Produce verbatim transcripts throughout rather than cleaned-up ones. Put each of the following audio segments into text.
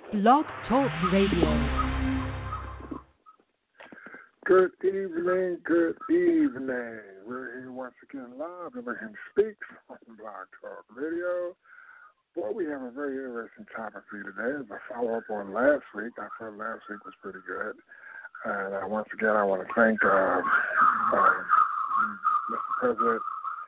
Blog Talk Radio. Good evening, good evening. We're here once again live and we're here to speak on Blog Talk Radio. Boy, we have a very interesting topic for you today. As a follow-up on last week, I thought last week was pretty good. And uh, once again, I want to thank uh, uh, Mister President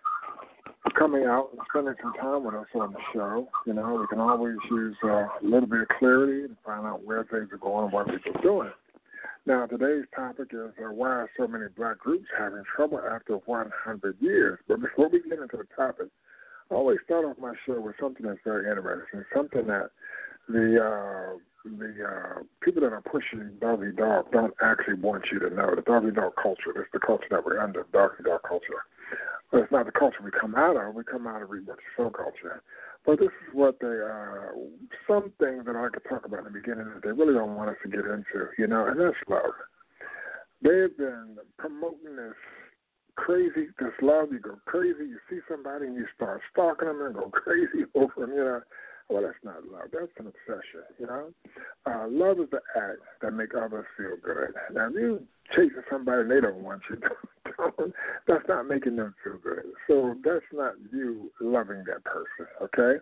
for coming out and spending some time with us on the show. You know, we can always use uh, a little bit of clarity and find out where things are going and what people are doing. Now, today's topic is uh, why are so many black groups having trouble after one hundred years? But before we get into the topic, I always start off my show with something that's very interesting, something that the uh, the uh, people that are pushing doggy dog don't actually want you to know. The doggy dog culture, it's the culture that we're under, doggy dog culture. But it's not the culture we come out of. We come out of read what you sow culture. But this is what they, uh, some things that I could talk about in the beginning that they really don't want us to get into, you know, and that's love. They've been promoting this crazy, this love. You go crazy, you see somebody and you start stalking them and go crazy over them, you know. Well, that's not love. That's an obsession, you know. Uh, love is the act that make others feel good. Now, if you chasing somebody and they don't want you, don't, that's not making them feel good. So that's not you loving that person, okay?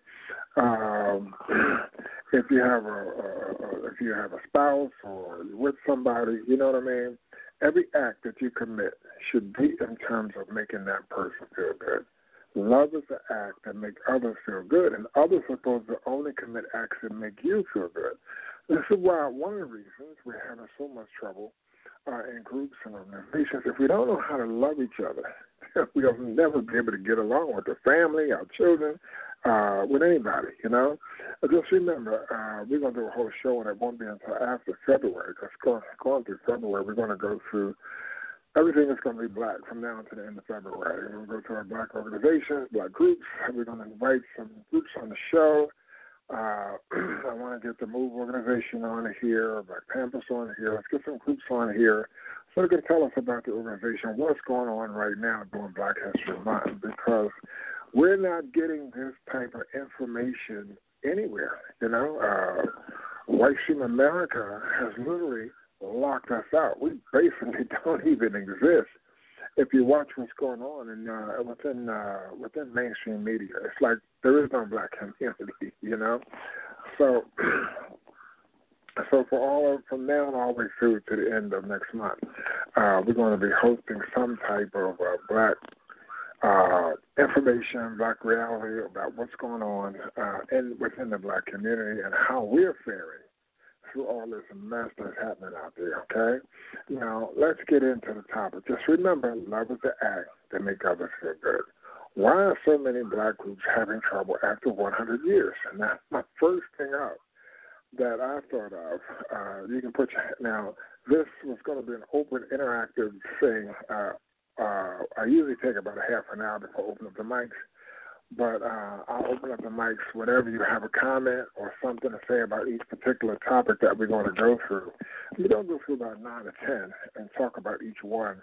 Um, if you have a, a if you have a spouse or you're with somebody, you know what I mean. Every act that you commit should be in terms of making that person feel good. Love is the act that make others feel good, and others are supposed to only commit acts that make you feel good. This is why one of the reasons we're having so much trouble uh, in groups and organizations. If we don't know how to love each other, we'll never be able to get along with the family, our children, uh, with anybody, you know. But just remember, uh, we're going to do a whole show, and it won't be until after February, because going, going through February, we're going to go through everything is going to be black from now to the end of February. We're going to go to our black organizations, black groups. We're going to invite some groups on the show. Uh, I want to get the MOVE organization on here, Black Panthers on here. Let's get some groups on here so they can tell us about the organization, what's going on right now during Black History Month, because we're not getting this type of information anywhere. You know, uh, White Supremacy America has literally locked us out. We basically don't even exist. If you watch what's going on in uh, within uh, within mainstream media, it's like there is no black community, you know. So, so for all of, from now on all the way through to the end of next month, uh, we're going to be hosting some type of uh, black uh, information, black reality about what's going on uh, in within the black community and how we're faring through all this mess that's happening out there, okay? Now, let's get into the topic. Just remember, love is the act that makes others feel good. Why are so many black groups having trouble after one hundred years? And that's my first thing up that I thought of. Uh, you can put your, now, this was going to be an open, interactive thing. Uh, uh, I usually take about a half an hour before I open up the mics. But uh, I'll open up the mics whenever you have a comment or something to say about each particular topic that we're going to go through. We're going to go through about nine or ten and talk about each one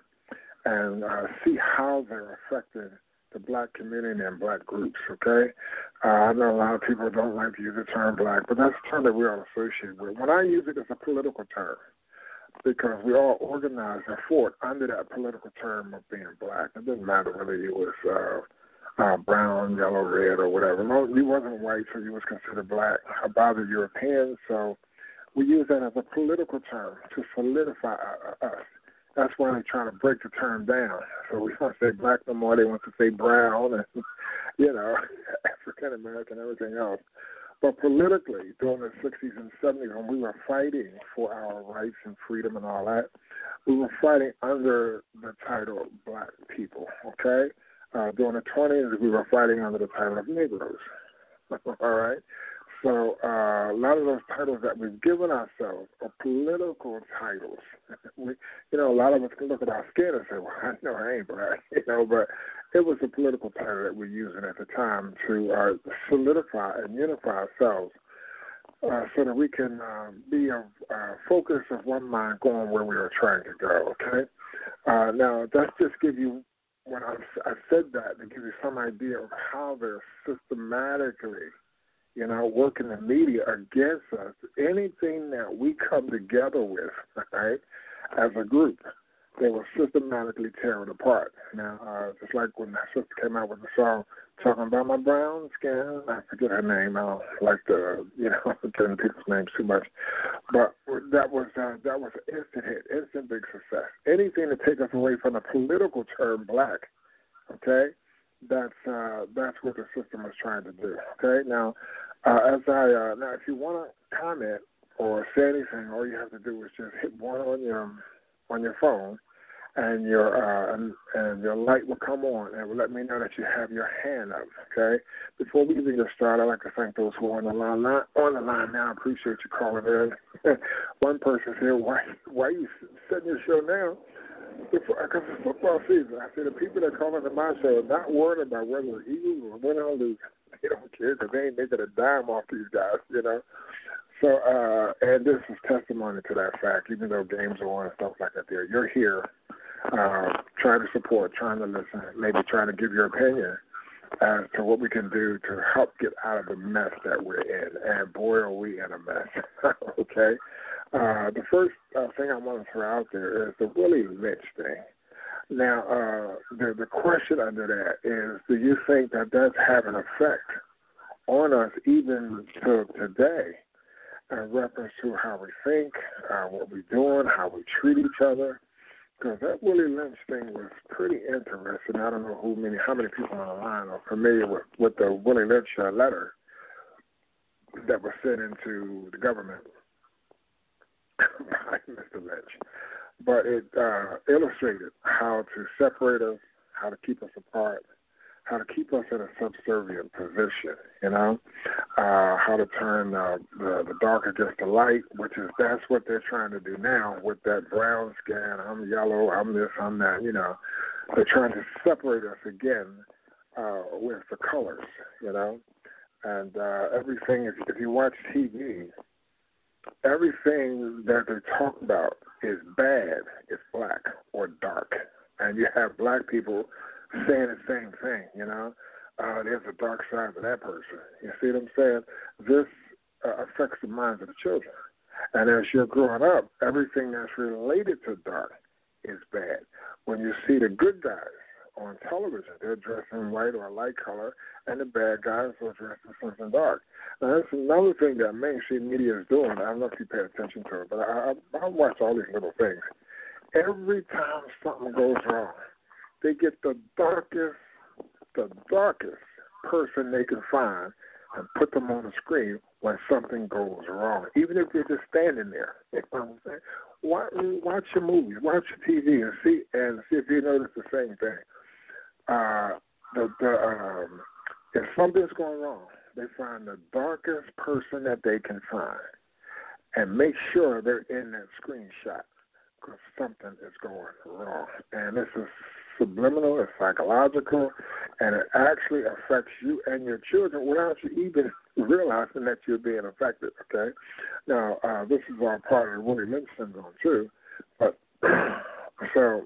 and uh, see how they're affecting the black community and black groups, okay? Uh, I know a lot of people don't like to use the term black, but that's a term that we all associate with. When I use it, it's a political term because we all organized and fought under that political term of being black. It doesn't matter whether you was uh, Uh, brown, yellow, red, or whatever. No, you wasn't white, so you was considered black by the Europeans. So we use that as a political term to solidify uh, us. That's why they try to break the term down. So we don't say black no more. They want to say brown and, you know, African American, everything else. But politically, during the sixties and seventies, when we were fighting for our rights and freedom and all that, we were fighting under the title black people, okay? Uh, during the twenties, we were fighting under the title of Negroes. All right? So uh, a lot of those titles that we've given ourselves are political titles. we, you know, a lot of us can look at our skin and say, well, I know I ain't black, you know, but it was a political title that we're using at the time to uh, solidify and unify ourselves uh, so that we can uh, be a uh, focus of one mind going where we are trying to go, okay? Uh, now, that's just give you when I, I said that to give you some idea of how they're systematically you know, working the media against us. Anything that we come together with, right, as a group, they will systematically tear it apart. Now, uh, just like when my sister came out with the song talking about my brown skin, I forget her name. I don't like to, you know, getting people's names too much. But that was uh, that was an instant hit, instant big success. Anything to take us away from the political term black, okay, that's uh, that's what the system is trying to do. Okay, now, uh, as I uh, now, if you want to comment or say anything, all you have to do is just hit one on your on your phone, and your uh, and, and your light will come on and will let me know that you have your hand up. Okay. Before we even get started, I'd like to thank those who are on the line. Not on the line now. I appreciate you calling in. One person said, "Why why are you setting your show now?" Because it's football season. I said the people that call into my show are not worried about whether the Eagles will win or lose. They don't care because they ain't making a dime off these guys. You know. So, uh, and this is testimony to that fact, even though games are on and stuff like that there. You're here uh, trying to support, trying to listen, maybe trying to give your opinion as to what we can do to help get out of the mess that we're in. And boy, are we in a mess. Okay? Uh, the first uh, thing I want to throw out there is the Willie Lynch thing. Now, uh, the, the question under that is, do you think that that's having an effect on us even to today? In reference to how we think, uh, what we're doing, how we treat each other, because that Willie Lynch thing was pretty interesting. I don't know who many, how many people on the line are familiar with, with the Willie Lynch uh, letter that was sent into the government by Mister Lynch. But it uh, illustrated how to separate us, how to keep us apart, how to keep us in a subservient position, you know, uh, how to turn uh, the, the dark against the light, which is that's what they're trying to do now with that brown skin. I'm yellow, I'm this, I'm that, you know. They're trying to separate us again uh, with the colors, you know. And uh, everything, if, if you watch T V, everything that they talk about is bad, is black or dark. And you have black people saying the same thing, you know. Uh, there's a dark side to that person. You see what I'm saying? This uh, affects the minds of the children. And as you're growing up, everything that's related to dark is bad. When you see the good guys on television, they're dressed in white or a light color, and the bad guys are dressed in something dark. Now, that's another thing that mainstream media is doing. I don't know if you pay attention to it, but I, I, I watch all these little things. Every time something goes wrong, they get the darkest, the darkest person they can find and put them on the screen when something goes wrong, even if they're just standing there. You know what I'm saying? Watch, watch your movies, watch your T V, and see and see if you notice the same thing. Uh, the, the, um, if something's going wrong, they find the darkest person that they can find and make sure they're in that screenshot because something is going wrong. And this is subliminal, it's psychological, and it actually affects you and your children without you even realizing that you're being affected, okay? Now, uh, this is all part of the Willie Lynch syndrome, too. But so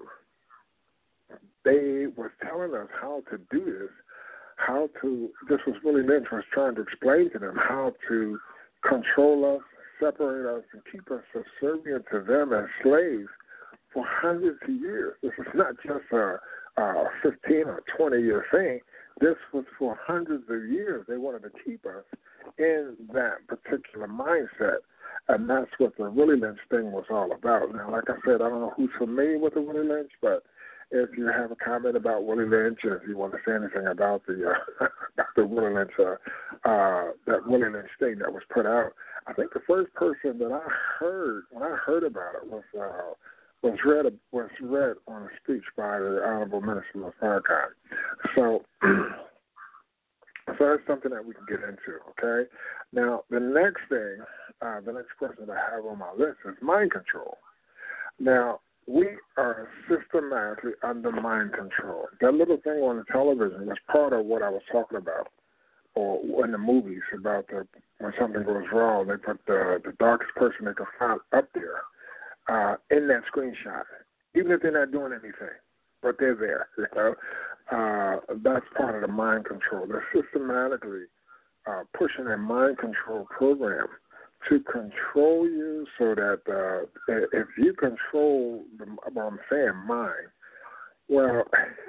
they were telling us how to do this, how to, this was Willie Lynch was trying to explain to them how to control us, separate us, and keep us subservient to them as slaves for hundreds of years. This is not just a, a fifteen or twenty year thing. This was for hundreds of years. They wanted to keep us in that particular mindset, and that's what the Willie Lynch thing was all about. Now, like I said, I don't know who's familiar with the Willie Lynch, but if you have a comment about Willie Lynch, or if you want to say anything about the uh, about the Willie Lynch, uh, uh, that Willie Lynch thing that was put out, I think the first person that I heard when I heard about it was. Uh, was read was read on a speech by the Honorable Minister of Farrakhan. So, so that's something that we can get into, okay? Now, the next thing, uh, the next question that I have on my list is mind control. Now, we are systematically under mind control. That little thing on the television was part of what I was talking about, or in the movies about the, when something goes wrong, they put the, the darkest person they can find up there. Uh, in that screenshot, even if they're not doing anything, but they're there. You know, uh, that's part of the mind control. They're systematically uh, pushing a mind control program to control you so that uh, if you control, the, well, I'm saying mind, well,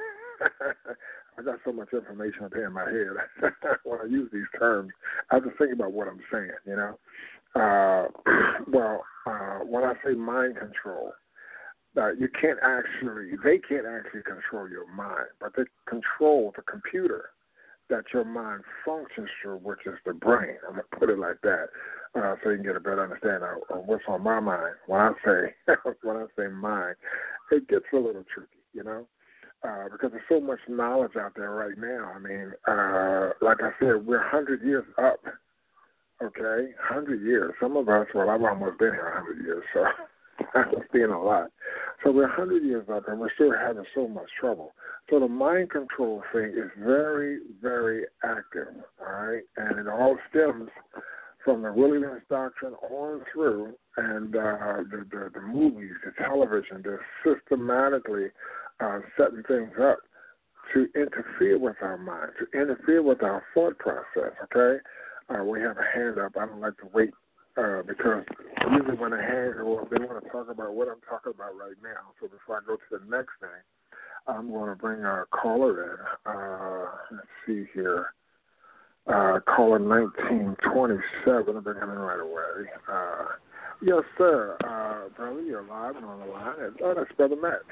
I got so much information up here in my head. When I use these terms, I have to think about what I'm saying, you know. Uh, well, uh, when I say mind control, uh, you can't actually, they can't actually control your mind, but they control the computer that your mind functions through, which is the brain. I'm going to put it like that uh, so you can get a better understanding of, of what's on my mind. When I say when I say mind, it gets a little tricky, you know, uh, because there's so much knowledge out there right now. I mean, uh, like I said, we're one hundred years up, okay, one hundred years. Some of us, well, I've almost been here one hundred years, so I've seen a lot. So we're one hundred years up, and we're still having so much trouble. So the mind control thing is very, very active, all right? And it all stems from the Willie Lynch doctrine on through, and uh, the, the, the movies, the television, they're systematically uh, setting things up to interfere with our mind, to interfere with our thought process, okay? Uh, we have a hand up. I don't like to wait uh, because usually when a hand goes up, they want to talk about what I'm talking about right now. So before I go to the next thing, I'm going to bring our caller in. Uh, let's see here. Uh, caller nineteen twenty-seven. I'll bring him in right away. Uh, yes, sir. Uh, brother, you're live and on the line. Oh, that's Brother Matt.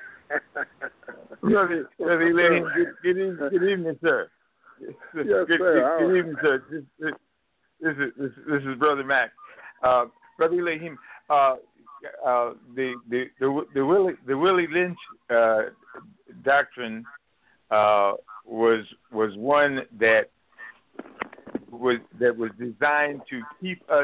Brother, brother, good, good, evening, good evening, sir. Yes, good, sir. Good, good evening, sir. This, this, this, is, this, this is Brother Mac. Uh, Brother Lahim, uh, uh, the, the, the, the, Willie, the Willie Lynch uh, doctrine uh, was was one that was that was designed to keep us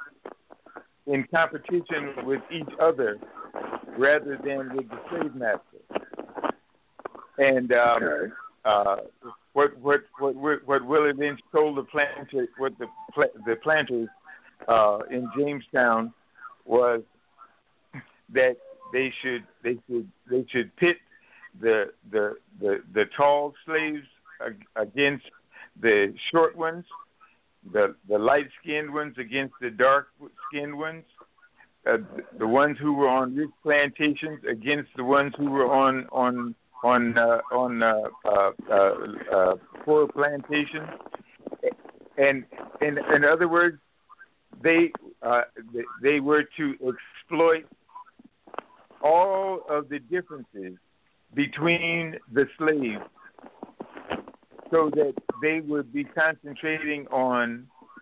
in competition with each other rather than with the slave master. And um, okay. uh, what what what what Willie Lynch told the planter, what the the planters uh, in Jamestown was that they should they should they should pit the the the, the tall slaves against the short ones, the the light skinned ones against the dark skinned ones, uh, the ones who were on rich plantations against the ones who were on on on uh, on uh, uh, uh, uh, poor plantations, and in in other words, they uh, they, they were to exploit all of the differences between the slaves so that they would be concentrating on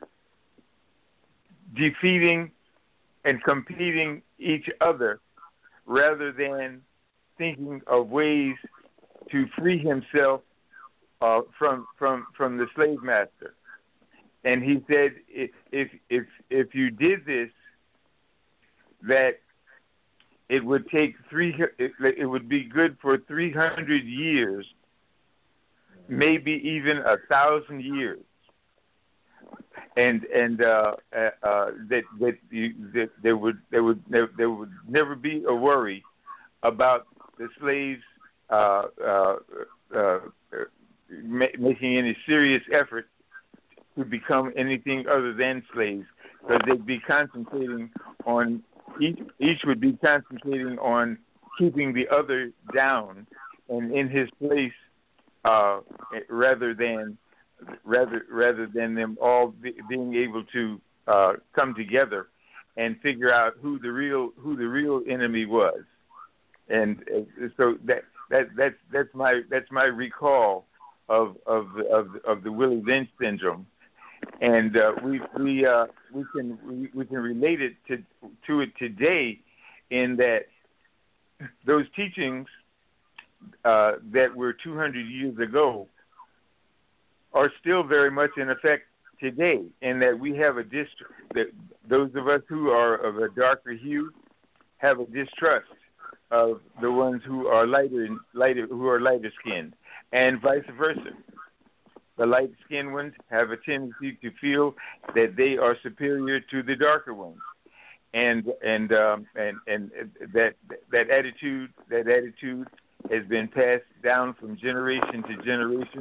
defeating and competing each other rather than thinking of ways to free himself uh, from from from the slave master. And he said, if if if you did this, that it would take three. It, it would be good for three hundred years, maybe even a thousand years, and and uh, uh, that that, you, that there would there would there, there would never be a worry about the slaves uh, uh, uh, ma- making any serious effort to become anything other than slaves, because they'd be concentrating on each. Each would be concentrating on keeping the other down and in his place, uh, rather than rather rather than them all be, being able to uh, come together and figure out who the real who the real enemy was. And uh, so that that that's that's my that's my recall of of of, of the Willie Lynch syndrome. And uh, we we uh, we can we, we can relate it to to it today, in that those teachings uh, that were two hundred years ago are still very much in effect today. In that we have a dist that those of us who are of a darker hue have a distrust of the ones who are lighter lighter who are lighter skinned, and vice versa. The light-skinned ones have a tendency to feel that they are superior to the darker ones, and and um, and and that that attitude that attitude has been passed down from generation to generation,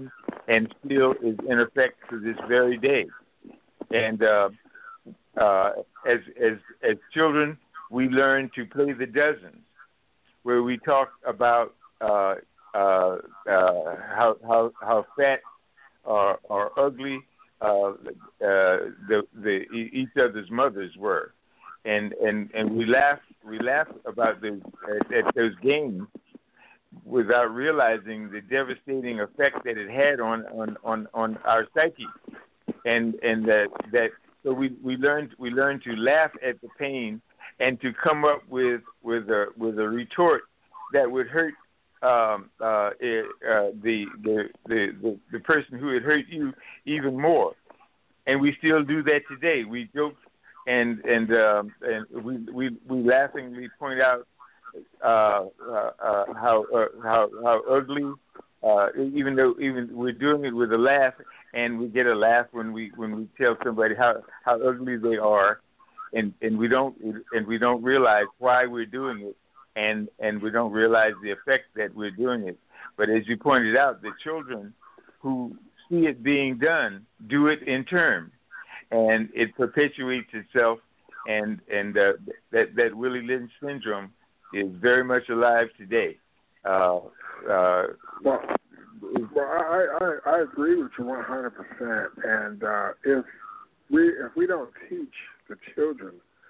and still is in effect to this very day. And uh, uh, as as as children, we learn to play the dozens, where we talk about uh, uh, uh, how how how fat or, or ugly uh, uh, the the each other's mothers were, and and, and we laugh we laugh about those at, at those games without realizing the devastating effect that it had on on, on, on our psyche, and and that that so we, we learned we learned to laugh at the pain and to come up with with a with a retort that would hurt um, uh, uh, the, the the the the person who had hurt you even more, and we still do that today. We joke and and um, and we, we we laughingly point out uh, uh, uh, how uh, how how ugly. Uh, even though even we're doing it with a laugh, and we get a laugh when we when we tell somebody how, how ugly they are, and, and we don't and we don't realize why we're doing it, and, and we don't realize the effect that we're doing it. But as you pointed out, the children who see it being done do it in turn, and it perpetuates itself, and and uh, that that Willie Lynch syndrome is very much alive today. Uh, uh, well, well, I, I, I agree with you one hundred percent. And uh, if we if we don't teach the children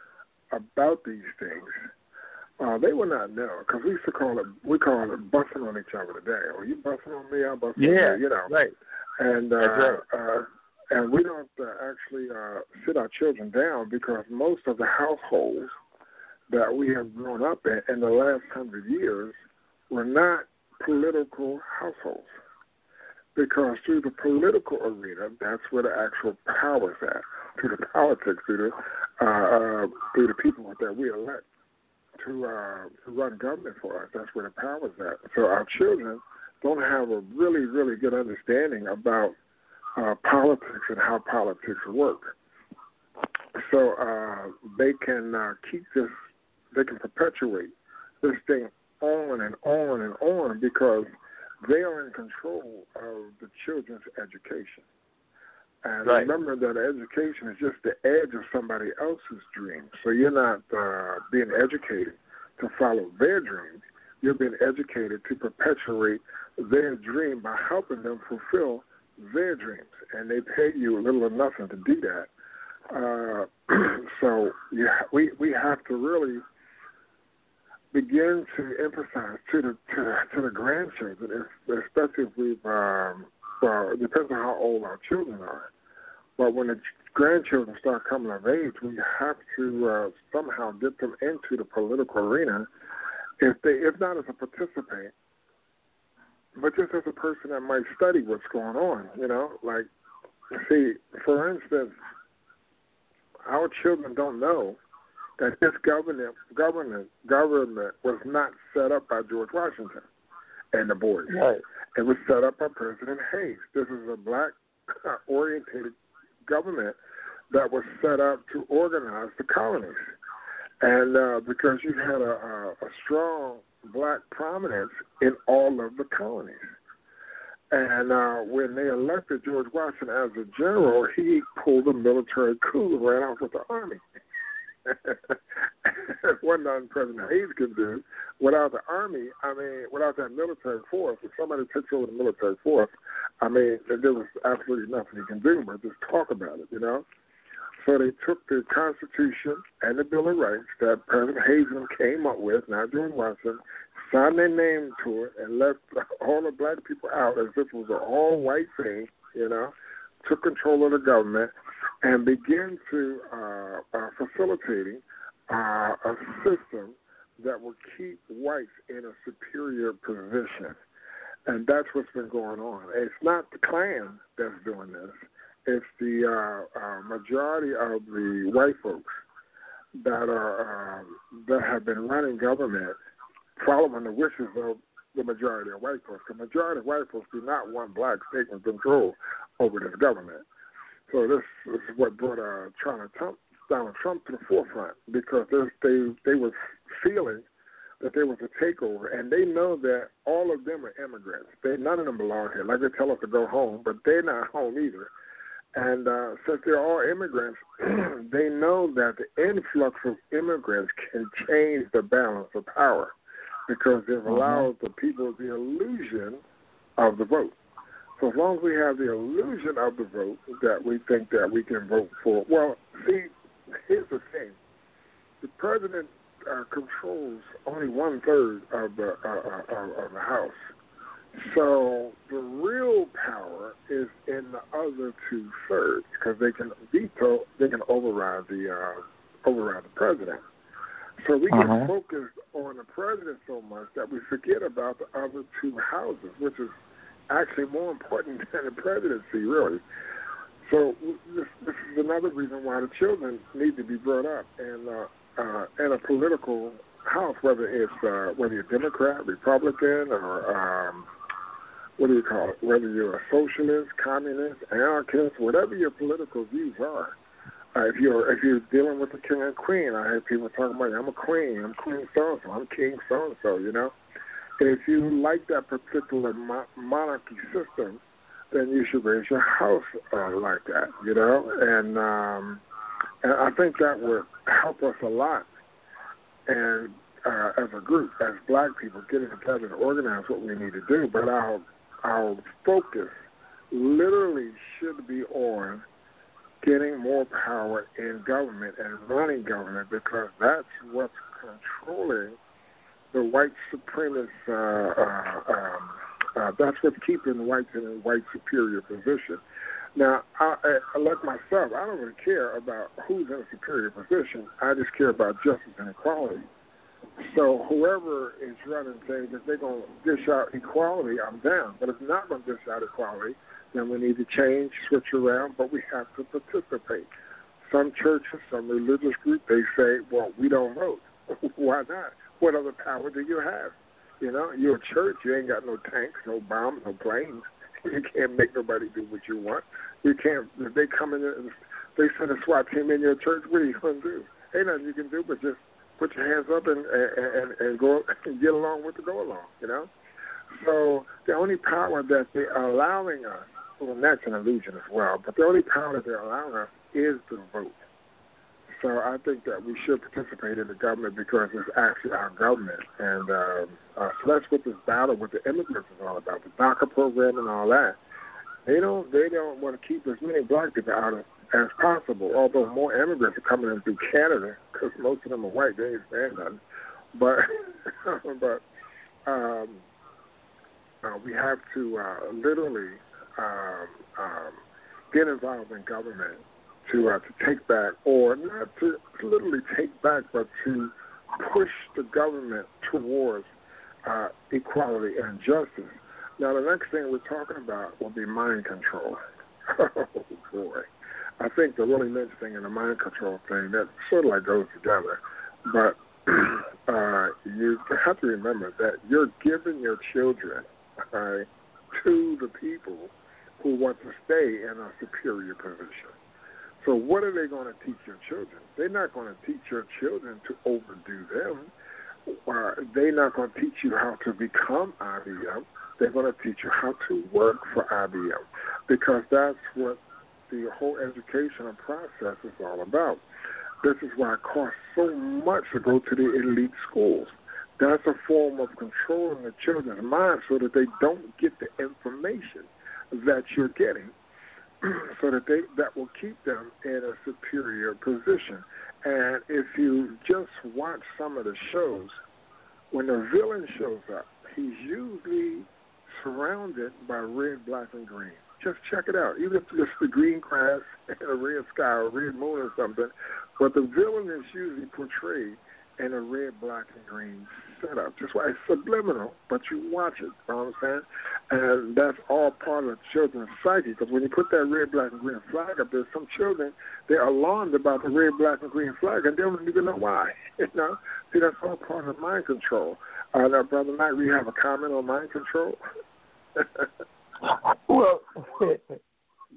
about these things, uh, they will not know. Because we used to call it we call it busting on each other today. Or you busting on me, I'm busting yeah, on you. You know, right? And uh, That's right. uh, and we don't uh, actually uh, sit our children down, because most of the households that we have grown up in in the last hundred years were not political households, because through the political arena, that's where the actual power's at. Through the politics, through the uh, uh, through the people that we elect to uh, to run government for us, that's where the power's at. So our children don't have a really, really good understanding about uh, politics and how politics work. So uh, they can uh, keep this, they can perpetuate this thing on and on and on, because they are in control of the children's education. And right. remember that education is just the edge of somebody else's dream. So you're not uh, being educated to follow their dreams. You're being educated to perpetuate their dream by helping them fulfill their dreams. And they pay you little or nothing to do that. Uh, so yeah, we, we have to really begin to emphasize to the to, to the grandchildren, if, especially if we've, um, well, it depends on how old our children are. But when the grandchildren start coming of age, we have to uh, somehow get them into the political arena, if they, if not as a participant, but just as a person that might study what's going on. You know, like, see, for instance, our children don't know that this government, government, government was not set up by George Washington and the boys. Right. It was set up by President Hayes. This is a black-oriented government that was set up to organize the colonies. And uh, because you had a, a, a strong black prominence in all of the colonies. And uh, when they elected George Washington as a general, he pulled a military coup and ran off with the army. What nothing President Hayes could do. Without the army, I mean, without that military force, if somebody takes over the military force, I mean, there was absolutely nothing he can do but just talk about it, you know? So they took the Constitution and the Bill of Rights that President Hayes came up with, not George Washington, signed their name to it, and left all the black people out as if it was an all-white thing, you know, took control of the government, and began to uh, uh, facilitating uh, a system that will keep whites in a superior position. And that's what's been going on. It's not the Klan that's doing this. It's the uh, uh, majority of the white folks that are um, that have been running government, following the wishes of the majority of white folks. The majority of white folks do not want blacks taking control over this government. So this, this is what brought uh, Donald Trump, Donald Trump to the forefront, because they they were feeling that there was a takeover, and they know that all of them are immigrants. They none of them belong here. Like they tell us to go home, but they're not home either. And uh, since they're all immigrants, they know that the influx of immigrants can change the balance of power because they've allowed the people the illusion of the vote. So as long as we have the illusion of the vote that we think that we can vote for, well, see, here's the thing. The president uh, controls only one-third of the, uh, uh, of the House. So the real power is in the other two-thirds because they can veto, they can override the, uh, override the president. So we get uh-huh. focused on the president so much that we forget about the other two houses, which is actually more important than the presidency, really. So this, this is another reason why the children need to be brought up in, uh, uh, in a political house, whether it's uh, whether you're Democrat, Republican, or um, what do you call it, whether you're a socialist, communist, anarchist, whatever your political views are. Uh, if you're if you're dealing with the king and queen, I have people talking about, I'm a queen, I'm queen so-and-so, I'm king so-and-so, you know. If you like that particular mo- monarchy system, then you should raise your house uh, like that, you know. And um, and I think that would help us a lot. And uh, as a group, as black people, getting together to organize what we need to do. But our our focus literally should be on getting more power in government and running government because that's what's controlling the white supremacist, uh, uh, um, uh, that's what's keeping the whites in a white superior position. Now, I, I, like myself, I don't really care about who's in a superior position. I just care about justice and equality. So whoever is running things, if they're going to dish out equality, I'm down. But if they're not going to dish out equality, then we need to change, switch around, but we have to participate. Some churches, some religious groups, they say, well, we don't vote. Why not? What other power do you have? You know, you're a church. You ain't got no tanks, no bombs, no planes. You can't make nobody do what you want. You can't. If they come in and they send a SWAT team in your church, what are you going to do? Ain't nothing you can do but just put your hands up and and, and go and get along with the go along. You know. So the only power that they're allowing us, well, that's an illusion as well. But the only power that they're allowing us is the vote. So I think that we should participate in the government because it's actually our government. And um, uh, so that's what this battle with the immigrants is all about, the DACA program and all that. They don't they don't want to keep as many black people out of, as possible, although more immigrants are coming in through Canada because most of them are white. They ain't saying nothing. But, but um, uh, we have to uh, literally um, um, get involved in government to uh, to take back, or not to literally take back, but to push the government towards uh, equality and justice. Now, the next thing we're talking about will be mind control. Oh, boy. I think the Willie Lynch thing and the mind control thing, that sort of like goes together. But uh, you have to remember that you're giving your children uh, to the people who want to stay in a superior position. So what are they going to teach your children? They're not going to teach your children to overdo them. Uh, they're not going to teach you how to become I B M. They're going to teach you how to work for I B M because that's what the whole educational process is all about. This is why it costs so much to go to the elite schools. That's a form of controlling the children's mind so that they don't get the information that you're getting, so that they that will keep them in a superior position. And if you just watch some of the shows, when the villain shows up, he's usually surrounded by red, black, and green. Just check it out. Even if it's the green grass and a red sky or a red moon or something, but the villain is usually portrayed in a red, black, and green setup. Just why it's subliminal, but you watch it, you know what I'm saying? And that's all part of the children's psyche, because when you put that red, black, and green flag up there, some children, they're alarmed about the red, black, and green flag, and they don't even know why. You know? See, that's all part of mind control. Uh, now, Brother Mike, do you have a comment on mind control? well,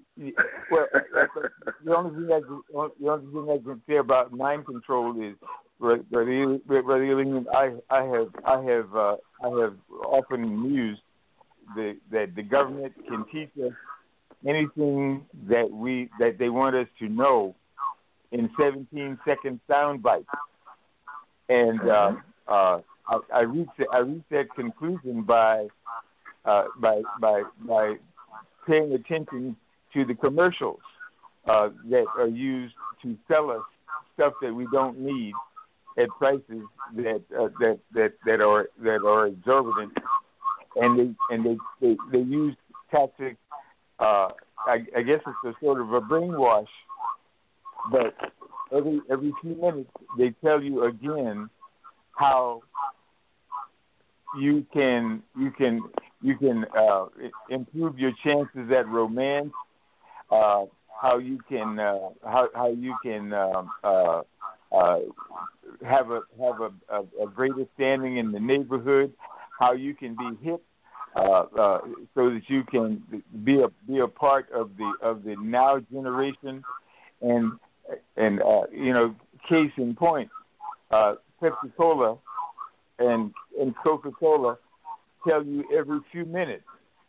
well, the only thing I can, the only thing I can say about mind control is Brother Ely, I, I have, I have, uh, I have often mused the, that the government can teach us anything that we that they want us to know in seventeen second sound bites, and uh, uh, I, I reached I reached that conclusion by uh, by by by paying attention to the commercials uh, that are used to sell us stuff that we don't need at prices that uh, that that that are that are exorbitant, and they and they they, they use tactics. Uh, I, I guess it's a sort of a brainwash, but every every few minutes they tell you again how you can you can you can uh, improve your chances at romance, uh, how you can uh, how how you can um, uh, uh, have a have a, a, a greater standing in the neighborhood, how you can be hip. Uh, uh, so that you can be a be a part of the of the now generation, and and uh, you know, case in point, uh, Pepsi Cola and and Coca Cola tell you every few minutes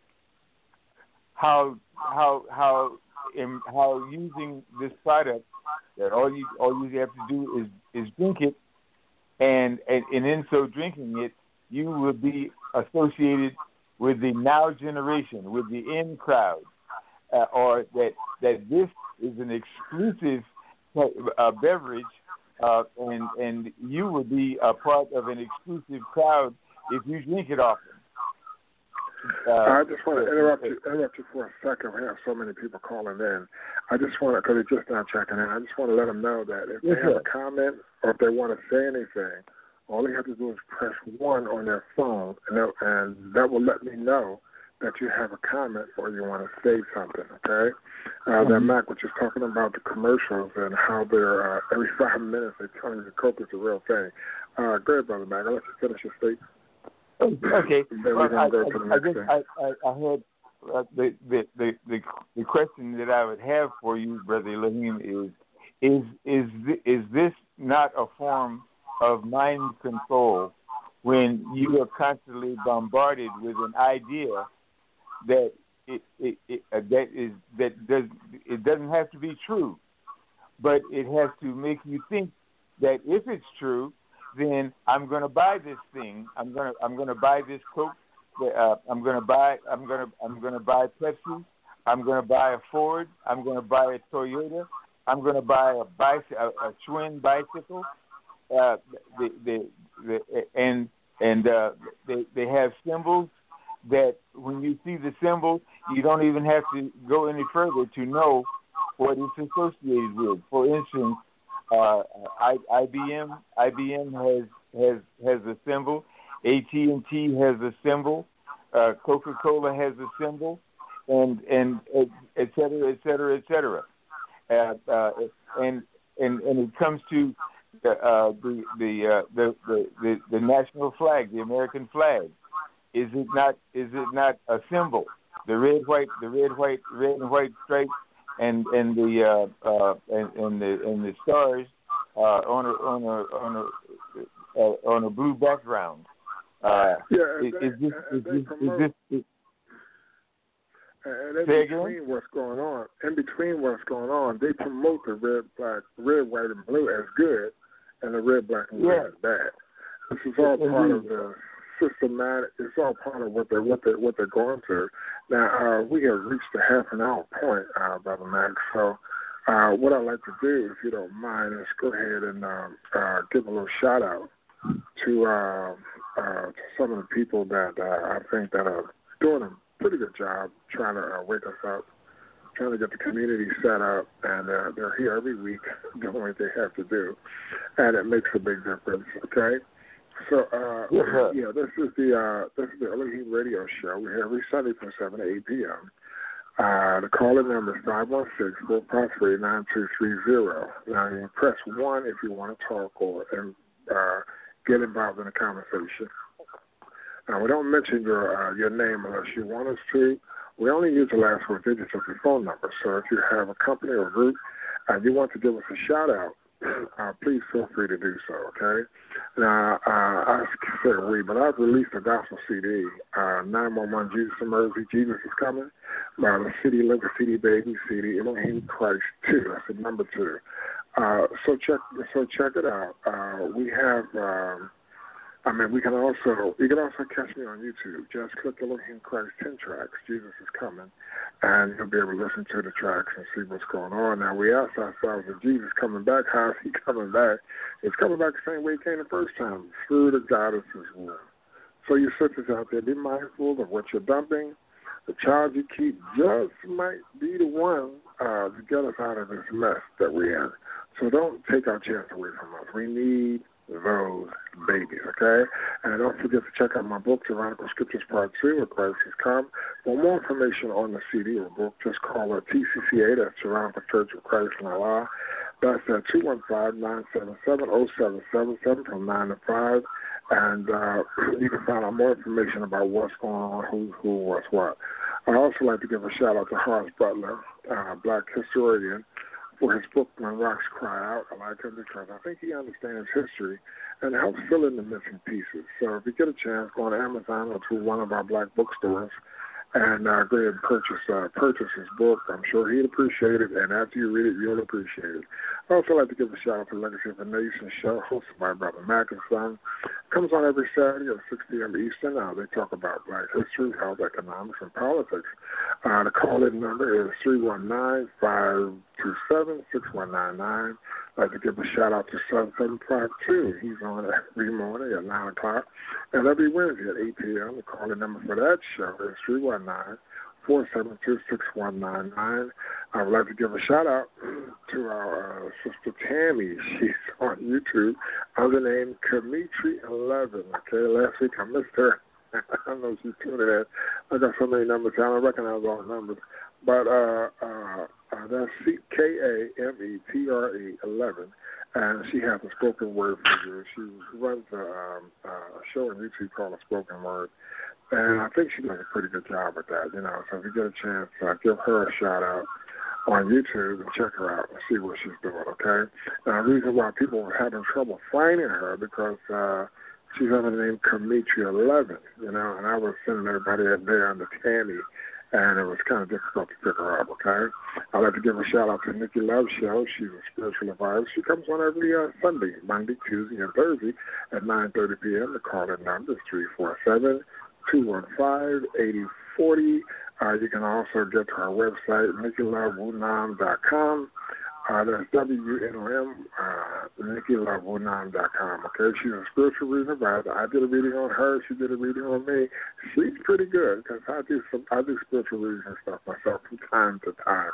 how how how in, how using this product that all you all you have to do is is drink it, and and, and in so drinking it, you will be associated with the now generation, with the in crowd, uh, or that that this is an exclusive uh, beverage, uh, and and you will be a part of an exclusive crowd if you drink it often. Uh, I just want to interrupt you, interrupt you for a second. We have so many people calling in. I just want to, because they're just now checking in, I just want to let them know that if they yes, have sir. a comment or if they want to say anything, all they have to do is press one on their phone, and that, and that will let me know that you have a comment or you want to say something, okay? Uh, mm-hmm. Then Mac was just talking about the commercials and how they're, uh, every five minutes they're telling you the Coke is a real thing. Uh, go ahead, Brother Mac. I'll let you finish your statement. Okay. Then well, we're going to go to the I, next I, thing. I, I, I had uh, the, the, the, the, the question that I would have for you, Brother Elohim, is, is, is, is this not a form of mind control when you are constantly bombarded with an idea that it, it, it uh, that is that does it doesn't have to be true, but it has to make you think that if it's true, then I'm going to buy this thing. I'm going to I'm going to buy this Coke. Uh, I'm going to buy I'm going to I'm going to buy Pepsi. I'm going to buy a Ford. I'm going to buy a Toyota. I'm going to buy a bicycle, a, a Schwinn bicycle. Uh, the, the, the, and and uh, they they have symbols that when you see the symbol, you don't even have to go any further to know what it's associated with. For instance, uh, I, IBM IBM has has has a symbol. A T and T has a symbol. Uh, Coca-Cola has a symbol, and and et cetera, et cetera, et cetera. Uh, uh, and and and it comes to The uh, the the, uh, the the the the national flag, the American flag, is it not is it not a symbol? The red white the red white red and white stripes and and the uh, uh, and, and the and the stars uh, on a on a on a uh, on a blue background. Uh, yeah, is, they, is this is this, promote, is this is, and in between what's going on, in between what's going on, they promote the red, black, red, white, and blue as good, and the red, black, and white yeah. as bad. This is all Indeed. part of the systematic. It's all part of what they're what they what they're going through. Now uh, we have reached the half an hour point, uh, Brother Max. So uh, what I'd like to do, if you don't mind, is go ahead and um, uh, give a little shout out to, uh, uh, to some of the people that uh, I think that are doing a pretty good job trying to uh, wake us up, trying to get the community set up, and uh, they're here every week doing what they have to do, and it makes a big difference. Okay, so uh, yeah. yeah, this is the uh, this is the Elohim Radio Show. We're here every Sunday from seven to eight p.m. Uh, the call-in number is five one six, four five three, nine two three zero. Now you can press one if you want to talk or and, uh, get involved in the conversation. Now, we don't mention your uh, your name unless you want us to. We only use the last four digits of your phone number. So if you have a company or group and you want to give us a shout-out, uh, please feel free to do so, okay? Now, uh, I said we, but I've released a gospel C D, uh, nine one one Jesus Emergency, Jesus is Coming, by the City Liver, C D Baby, C D Elohim Christ two, that's the number two. Uh, so check so check it out. Uh, we have... Um, I mean, we can also, you can also catch me on YouTube. Just click Elohim Christ ten tracks, Jesus is Coming, and you'll be able to listen to the tracks and see what's going on. Now, we ask ourselves, if Jesus coming back, how is he coming back? He's coming back the same way he came the first time, through the goddess's womb. So you sisters out there, be mindful of what you're dumping. The child you keep just might be the one uh, to get us out of this mess that we're in. So don't take our chance away from us. We need those babies, okay? And don't forget to check out my book, Tyrannical Scriptures Part two, where Christ has come. For more information on the C D or book, just call our T C C A, that's Tyrannical Church of Christ and Allah. That's at two one five, nine seven seven, zero seven seven seven from nine to five. And uh, you can find out more information about what's going on, who, who, what's what. I'd also like to give a shout-out to Horace Butler, uh, Black historian, for his book, When Rocks Cry Out. I like him because I think he understands history and helps fill in the missing pieces. So if you get a chance, go on Amazon or to one of our black bookstores and uh, go ahead and purchase uh, purchase his book. I'm sure he'd appreciate it, and after you read it, you'll appreciate it. I'd also like to give a shout-out to the Legacy of a Nation show, hosted by Brother Mack and Son. Comes on every Saturday at six p.m. Eastern. Uh, they talk about black history, health, economics, and politics. Uh, the call-in number is three one nine, five two seven, six one nine nine. I'd like to give a shout-out to Son seven five two. He's on every morning at nine o'clock. And every Wednesday at eight p.m. The call-in number for that show is three one nine, four seven two, six one nine nine. I would like to give a shout-out to our uh, sister Tammy. She's on YouTube under the name Kamitri eleven. Okay, last week I missed her. I don't know if she's tuning in. I got so many numbers. I don't recognize all the numbers. But uh, uh, uh, that's C K A M E T R E eleven. And she has a spoken word for you. She runs a, um, a show on YouTube called A Spoken Word. And I think she does a pretty good job with that, you know. So if you get a chance, uh, give her a shout-out on YouTube and check her out and see what she's doing, okay? Now, the reason why people are having trouble finding her because uh, she's under the name Kamitri eleven, you know, and I was sending everybody that there under Tammy, and it was kind of difficult to pick her up, okay? I'd like to give a shout-out to Nikki Love Show. She's a spiritual advisor. She comes on every uh, Sunday, Monday, Tuesday, and Thursday at nine thirty p.m. The call-in number is three four seven, two one five, eight zero four zero. Uh, you can also get to our website, Nikki Love Wunam dot com. Uh, that's W N O M, uh, Nikki Love Wunam dot com. Okay, she's a spiritual reading advisor. I did a reading on her. She did a reading on me. She's pretty good because I do some, I do spiritual readings and stuff myself from time to time.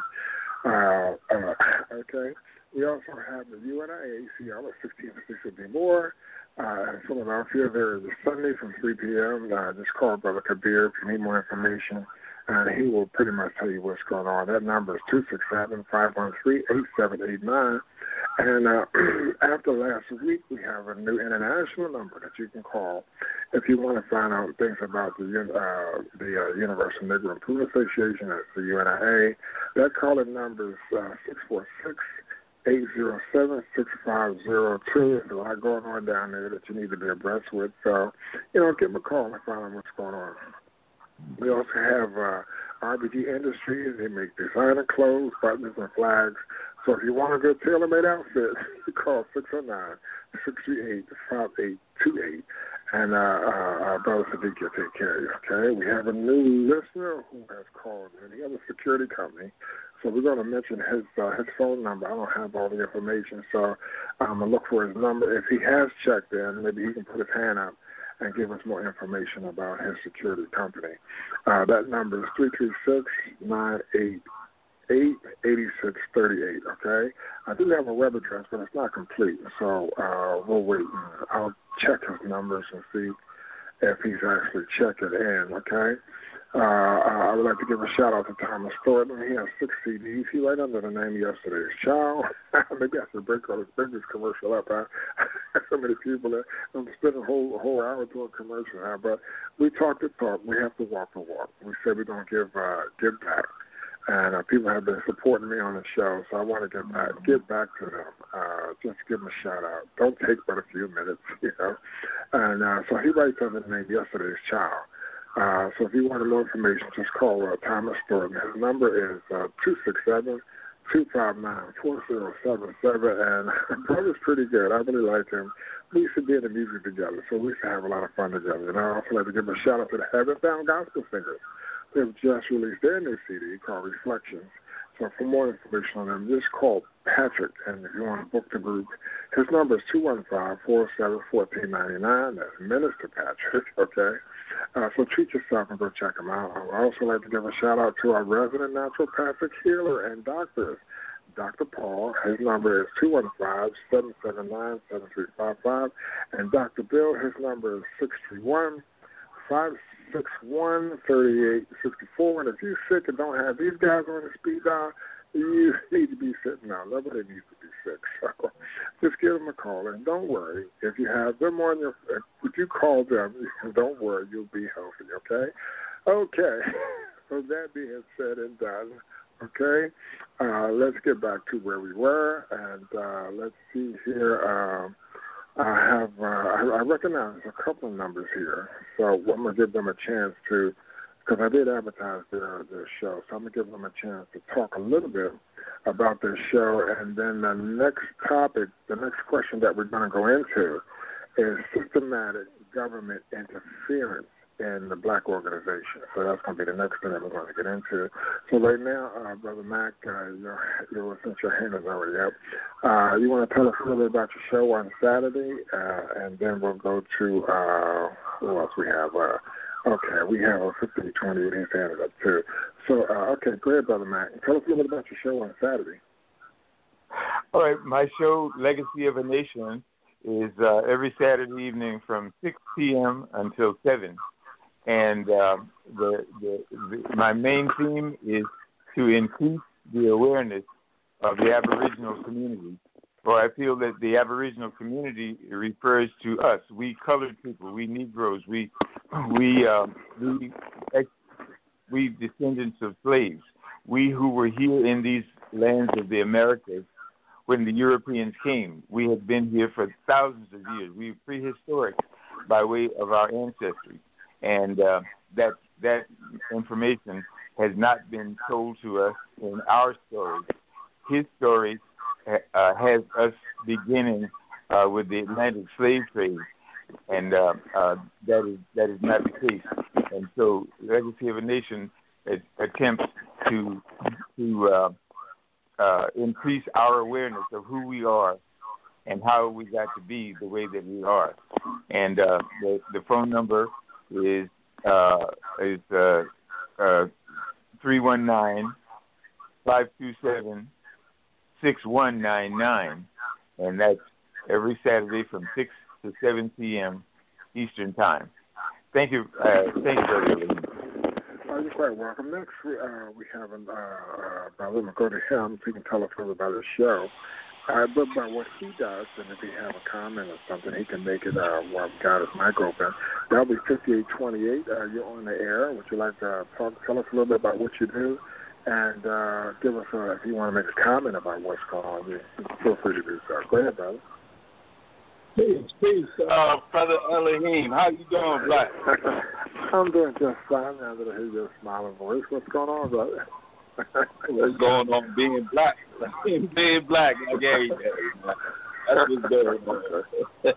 Uh, uh, okay. We also have the U N I A C L at sixteen fifty more. Uh, in Philadelphia, there is a Sunday from three p.m. Uh, just call Brother Kabir if you need more information, and he will pretty much tell you what's going on. That number is two six seven, five one three, eight seven eight nine. And uh, after last week, we have a new international number that you can call if you want to find out things about the uh, the uh, Universal Negro Improvement Association. That's the U N I A. That call-in number is uh, six four six, eight zero seven, six five zero two. There's a lot going on down there that you need to be abreast with. So, you know, give them a call and find out what's going on. We also have uh, R B G Industries. They make designer clothes, buttons, and flags. So if you want a good tailor-made outfit, you call six oh nine, six three eight, five eight two eight. And uh, uh, our brother Sadiq will take care of you, okay? We have a new listener who has called in. He has a security company. So we're going to mention his uh, his phone number. I don't have all the information, so I'm going to look for his number. If he has checked in, maybe he can put his hand up and give us more information about his security company. Uh, that number is three three six, nine eight eight, eight six three eight, okay? I do have a web address, but it's not complete, so uh, we'll wait. I'll check his numbers and see if he's actually checked it in, okay? Uh, I would like to give a shout-out to Thomas Thornton. He has six C Ds. He right under the name Yesterday's Child. Maybe I should break all this business commercial up. I have so many people that I'm spending a whole, a whole hour doing commercial now. But we talk the talk. We have to walk the walk. We said we're going to give, uh, give back. And uh, people have been supporting me on the show, so I want to get back, get back to them. Uh, just give them a shout out. Don't take but a few minutes, you know. And uh, so he writes under the name Yesterday's Child. Uh, so if you want more information, just call uh, Thomas Thornton. His number is uh, two six seven, two five nine, four zero seven seven. And brother's pretty good. I really like him. We used to be in the music together, so we used to have a lot of fun together. And I also like to give a shout out to the Heaven Bound Gospel Singers. They've just released their new C D called Reflections. So for more information on them, just call Patrick. And if you want to book the group, his number is two one five, four seven one four nine nine. That's Minister Patrick, okay? Uh, so treat yourself and go check him out. I would also like to give a shout-out to our resident naturopathic healer and doctors, Doctor Paul. His number is two one five, seven seven nine, seven three five five. And Doctor Bill, his number is six three one, five six one, three eight six four. And if you're sick and don't have these guys on the speed dial, you need to be sitting down. Nobody needs to be sick. So just give them a call. And don't worry. If you have them on your, if you call them, don't worry. You'll be healthy, okay? Okay. So that being said and done, okay, uh, let's get back to where we were. And uh, let's see here. Um, I have, uh, I, I recognize a couple of numbers here, so I'm going to give them a chance to, because I did advertise their, their show, so I'm going to give them a chance to talk a little bit about their show, and then the next topic, the next question that we're going to go into is systematic government interference in the black organization. So that's going to be the next thing that we're going to get into. So right now, uh, Brother Mac, uh, your, your, since your hand is already up, uh, you want to tell us a little bit about your show on Saturday, uh, and then we'll go to, uh, who else we have? Uh, okay, we have a fifteen twenty-eight, his hand is up too. So, uh, okay, go ahead, Brother Mac. Tell us a little bit about your show on Saturday. All right, my show, Legacy of a Nation, is uh, every Saturday evening from six p.m. until seven. And uh, the, the, the my main theme is to increase the awareness of the Aboriginal community. For I feel that the Aboriginal community refers to us, we colored people, we Negroes, we we uh, we ex, we descendants of slaves, we who were here in these lands of the Americas when the Europeans came. We have been here for thousands of years. We're prehistoric by way of our ancestry. And uh, that that information has not been told to us in our story. His story uh, has us beginning uh, with the Atlantic slave trade, and uh, uh, that is that is not the case. And so, Legacy of a Nation attempts to to uh, uh, increase our awareness of who we are and how we got to be the way that we are. And uh, the the phone number is uh, is uh, uh, three one nine, five two seven, six one nine nine, and that's every Saturday from six to seven p.m. Eastern Time. Thank you. Uh, thank you, Brother Lee. Oh, you're quite welcome. Next, we, uh, we have an, uh, uh, Brother, we'll go to him so he can tell us a little about his show. Uh, but by what he does, and if he have a comment or something, he can make it uh, while we've got his mic open. That'll be fifty-eight twenty-eight. Uh, you're on the air. Would you like to talk, tell us a little bit about what you do? And uh, give us, a, if you want to make a comment about what's going on, you feel free to do so. Go ahead, brother. Peace, peace, uh, Brother Elohim. How you doing, Black? I'm doing just fine now that I hear your smiling voice. What's going on, brother? What's going on being black? being black like every day. That's what's going on.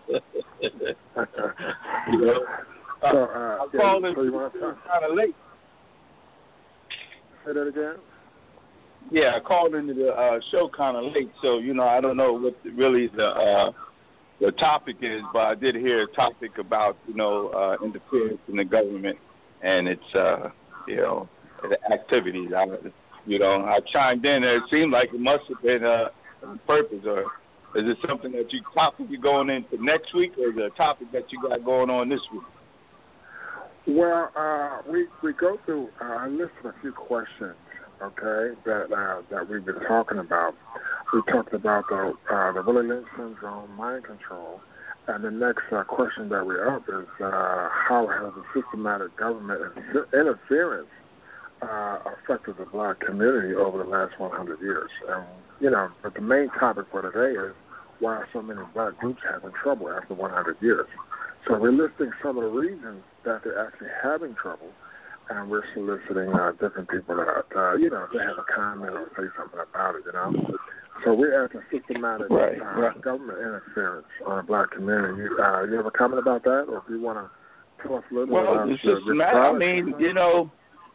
You know? Uh, so, uh, I'm yeah, calling so you want to kind of late. Say that again? Yeah, I called into the uh, show kind of late, so, you know, I don't know what the, really the uh, the topic is, but I did hear a topic about, you know, uh, interference in the government and its, uh, you know, the activities. I, you know, I chimed in, and it seemed like it must have been uh, on purpose, or is it something that you topic you going into next week, or is it a topic that you got going on this week? Well, uh, we we go through. Uh, I listed a few questions, okay, that uh, that we've been talking about. We talked about the uh, the Willie Lynch syndrome, mind control, and the next uh, question that we're up is uh, how has the systematic government interference uh, affected the black community over the last one hundred years. And, you know, but the main topic for today is why are so many black groups having trouble after one hundred years. So we're listing some of the reasons that they're actually having trouble, and we're soliciting uh, different people that, uh, you know, if they have a comment or say something about it, you know. So we're after systematic right, uh, right. government interference on the black community. You, uh, you have a comment about that, or if you want to tell us a little well, bit about it's the, systematic. I mean, you know,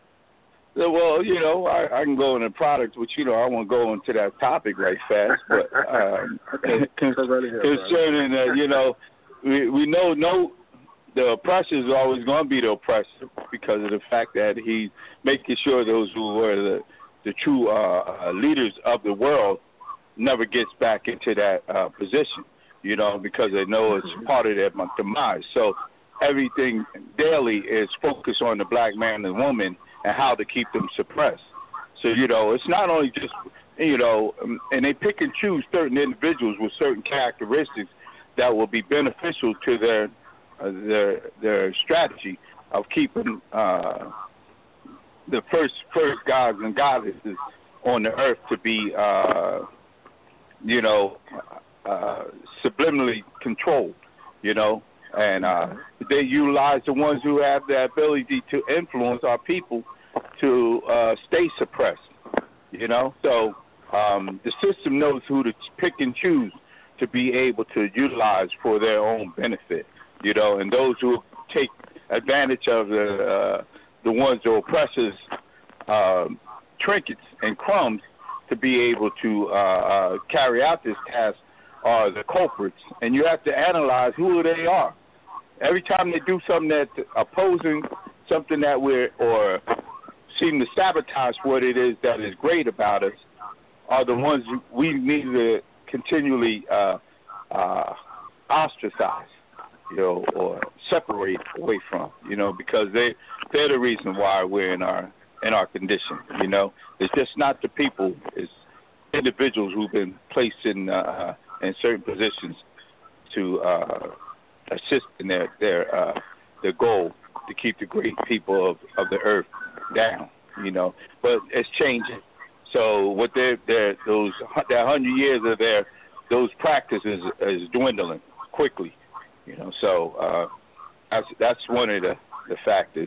well, you know, I, I can go into products, which, you know, I won't go into that topic right fast, but um, okay. con- here, concerning that, you know, we, we know no, the oppressor is always going to be the oppressor because of the fact that he's making sure those who are the, the true uh, leaders of the world never gets back into that uh, position, you know, because they know it's part of their demise. So everything daily is focused on the black man and woman and how to keep them suppressed. So, you know, it's not only just, you know, and they pick and choose certain individuals with certain characteristics that will be beneficial to their uh, their their strategy of keeping uh, the first first gods and goddesses on the earth to be, uh, you know, uh, subliminally controlled, you know. And uh, they utilize the ones who have the ability to influence our people to uh, stay suppressed, you know. So um, the system knows who to pick and choose to be able to utilize for their own benefit, you know. And those who take advantage of the uh, the ones, the oppressors' uh, trinkets and crumbs to be able to uh, uh, carry out this task are the culprits. And you have to analyze who they are. Every time they do something that's opposing something that we're, or seem to sabotage what it is that is great about us, are the ones we need to continually uh, uh, ostracize, you know, or separate away from, you know, because they they're the reason why we're in our in our condition, you know. It's just not the people, it's individuals who've been placed in uh, in certain positions to uh, assist in their their uh, their goal to keep the great people of, of the earth down, you know. But it's changing. So what they're, they're those that hundred years of their those practices is dwindling quickly, you know. So uh, that's that's one of the, the factors.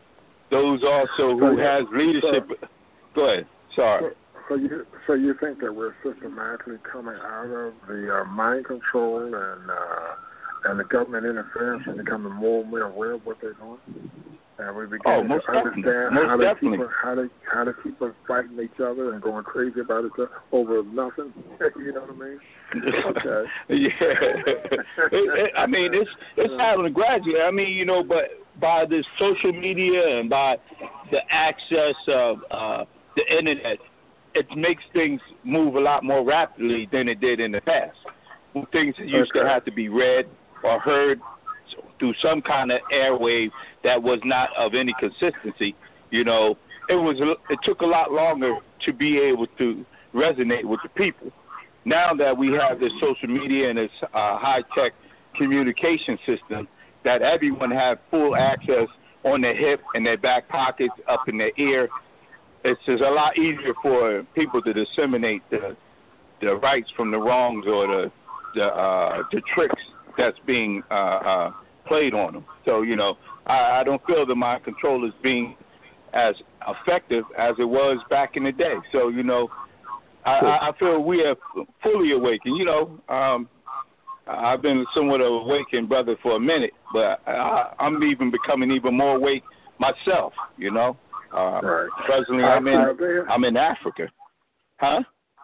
Those also who has leadership. Go ahead. Sorry. So you so you think that we're systematically coming out of the uh, mind control and uh, and the government interference and becoming more and more aware of what they're doing, and we begin oh, to understand most how they definitely. keep us, how they how they keep us fighting each other and going crazy about each other over nothing. You know what I mean? Okay. Yeah. it, it, I mean, it's it's happening gradually. I mean, you know, but by this social media and by the access of uh, the internet, it makes things move a lot more rapidly than it did in the past. When things used okay. to have to be read or heard through some kind of airwave that was not of any consistency, you know, it was it took a lot longer to be able to resonate with the people. Now that we have this social media and this uh, high-tech communication system that everyone has full access on their hip, in their back pockets, up in their ear, it's just a lot easier for people to disseminate the the rights from the wrongs or the the, uh, the tricks that's being uh, uh, played on them. So, you know, I, I don't feel the mind control is being as effective as it was back in the day. So, you know, I, I feel we are fully awakened. You know, um, I've been somewhat of awakened, brother, for a minute, but I, I'm even becoming even more awake myself, you know. Uh, right. Presently, I'm in I'm in Africa, huh?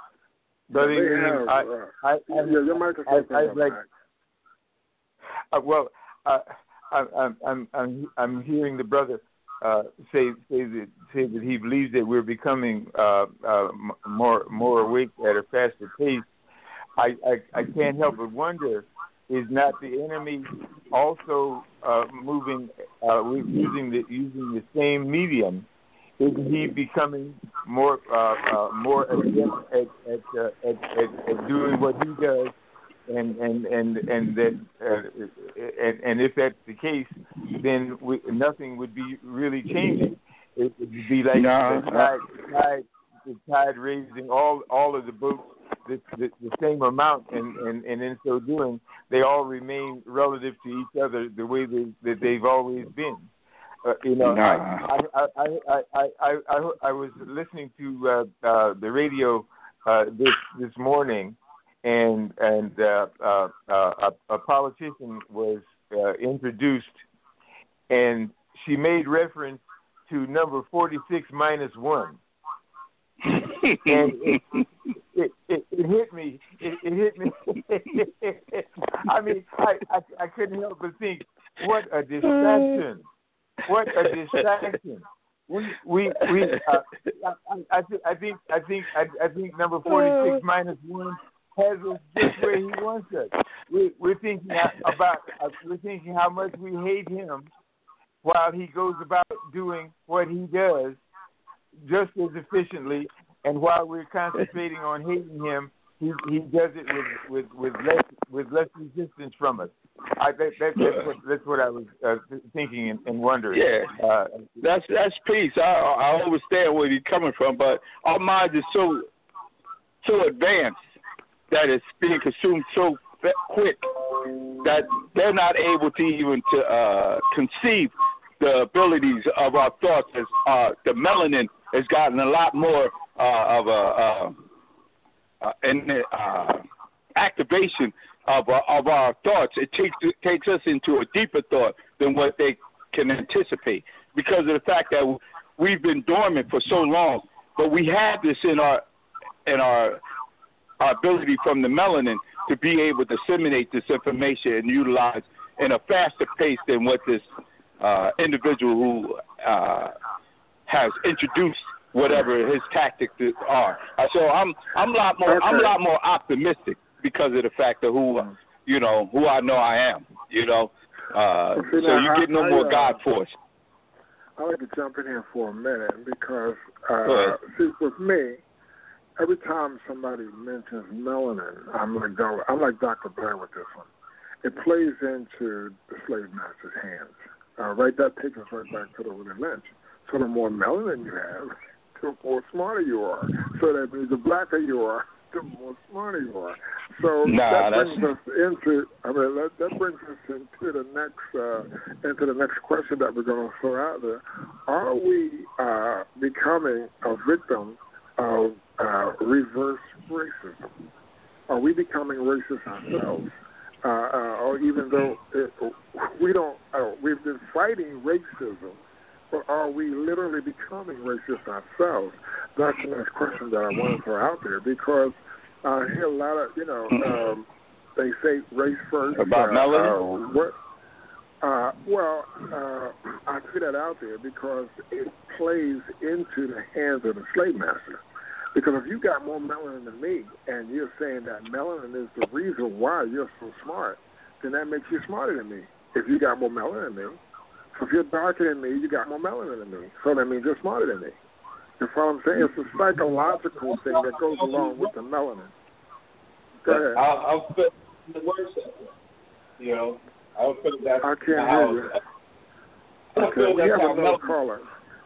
But they have, I, uh, I, I, yeah, your microphone. I, I, like, uh, well, uh, I, I'm I'm I'm I'm hearing the brother uh, say say that say that he believes that we're becoming uh, uh, more more awake at a faster pace. I, I I can't help but wonder: is not the enemy also uh, moving uh, using the using the same medium? Isn't he becoming more uh, uh, more adept at at, uh, at at at doing what he does, and and and and that uh, and, and if that's the case, then we, nothing would be really changing. it would be like no, the tide, tide, the tide raising all all of the boats the, the, the same amount, and, and, and in so doing, they all remain relative to each other the way they, that they've always been. Uh, you know, nah. I, I, I, I, I, I, I, I was listening to uh, uh, the radio uh, this this morning, and and uh, uh, uh, a, a politician was uh, introduced, and she made reference to number forty-six minus one. And it, it, it, it hit me. It, it hit me. I mean, I, I I couldn't help but think, what a distraction! What a distraction! We we we. Uh, I, I, th- I think I think I, I think number forty-six minus one has us just where he wants us. We, we're thinking about uh, we're thinking how much we hate him, while he goes about doing what he does just as efficiently, and while we're concentrating on hating him, he he does it with, with, with less with less resistance from us. I that, that, that's what that's what I was uh, thinking and, and wondering. Yeah, uh, that's that's peace. I I understand where he's coming from, but our mind is so so advanced that it's being consumed so quick that they're not able to even to uh, conceive the abilities of our thoughts. As uh, the melanin has gotten a lot more uh, of a uh, uh, an uh, activation of uh, of our thoughts. It takes it takes us into a deeper thought than what they can anticipate, because of the fact that we've been dormant for so long. But we have this in our in our our ability from the melanin to be able to disseminate this information and utilize in a faster pace than what this uh, individual who uh, has introduced whatever his tactics are. Uh, so I'm I'm a lot more I'm a lot more optimistic because of the fact of who you know who I know I am. You know, uh, so you get no more God force. I like to jump in here for a minute because uh, see, with me, every time somebody mentions melanin, I'm like I'm like Doctor Blair with this one. It plays into the slave master's hands. Uh, right, that takes us right back to the Willie Lynch. So the more melanin you have, the more smarter you are. So that means the blacker you are, the more smarter you are. So nah, that brings us into. I mean, that, that brings us into the next uh, into the next question that we're going to throw out there. Are we uh, becoming a victim of uh, reverse racism? Are we becoming racist ourselves? Uh, uh, or even though it, we don't, uh, we've been fighting racism, but are we literally becoming racist ourselves? That's the next question that I want to throw out there, because I hear a lot of, you know, um, they say race first. About uh, melanin? Uh, what? Uh, well, uh, I threw that out there because it plays into the hands of the slave master. Because if you got more melanin than me, and you're saying that melanin is the reason why you're so smart, then that makes you smarter than me. If you got more melanin than me, so if you're darker than me, you got more melanin than me. So that means you're smarter than me. You follow what I'm saying? It's a psychological thing that goes along with the melanin. Go ahead. I'll, I'll put the words that way. You know, I'll put that. I can't hear you. Okay, we have another caller.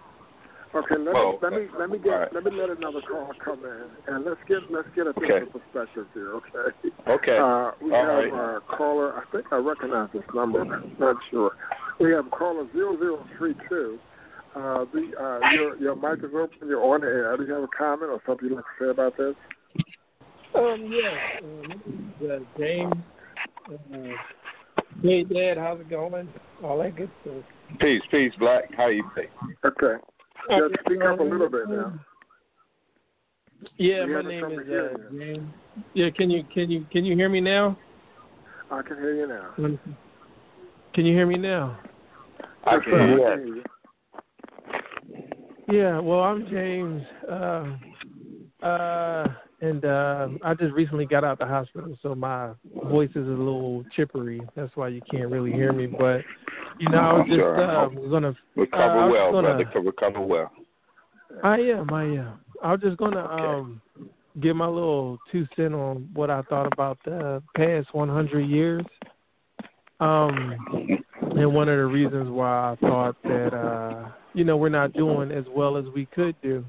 Okay, let me let me let me get right. let me let another call come in, and let's get let's get a different okay. perspective here. Okay. Okay. Uh, we All have right. a caller. I think I recognize this number. I'm not sure. We have caller zero zero three two. Uh, the uh, your your mic is open. You're on the air. Do you have a comment or something you'd like to say about this? Um, yeah. Um, uh, James. Uh, hey, Dad. How's it going? All that good stuff. Peace, peace, Black. How you doing? Okay. Just speak up a little bit now. Yeah, my name is uh, James. Yeah, can you can you can you hear me now? I can hear you now. Can you hear me now? I can hear you. Yeah, well, I'm James, uh, uh, and uh, I just recently got out the hospital, so my voice is a little chippery. That's why you can't really hear me. But you know, I was just uh, gonna recover uh, well, gonna, brother. Recover well. I am, I am. I was just gonna okay. um, give my little two cent on what I thought about the past one hundred years. Um, And one of the reasons why I thought that, uh, you know, we're not doing as well as we could do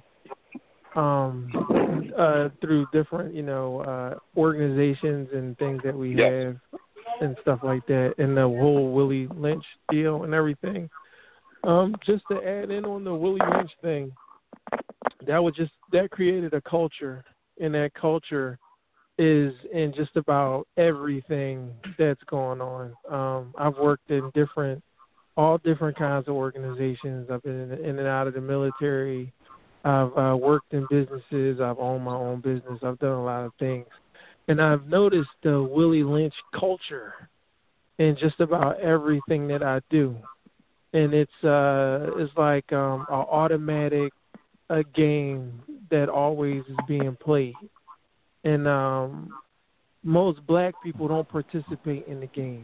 um, uh, through different, you know, uh, organizations and things that we yes. have and stuff like that, and the whole Willie Lynch deal and everything. Um, just to add in on the Willie Lynch thing, that was just that created a culture, and that culture is in just about everything that's going on. Um, I've worked in different, all different kinds of organizations. I've been in, in and out of the military. I've uh, worked in businesses. I've owned my own business. I've done a lot of things. And I've noticed the Willie Lynch culture in just about everything that I do. And it's uh, it's like um, an automatic a game that always is being played. And um, most black people don't participate in the game.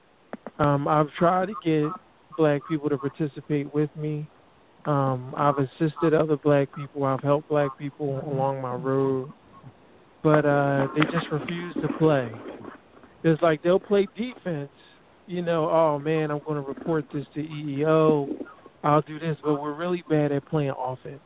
Um, I've tried to get black people to participate with me. Um, I've assisted other black people. I've helped black people along my road. But uh, they just refuse to play. It's like they'll play defense. You know, oh, man, I'm going to report this to E E O. I'll do this. But we're really bad at playing offense.